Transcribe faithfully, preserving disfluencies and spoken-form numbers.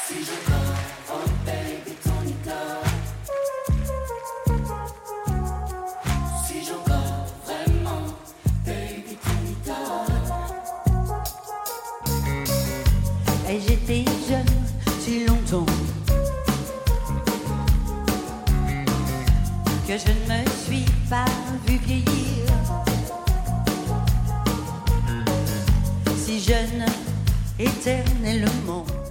Si j'encore, oh baby, ton idole. Si j'encore, vraiment, baby, ton idole. Et j'étais jeune si longtemps que je ne me suis pas vue vieillir. Si jeune éternellement.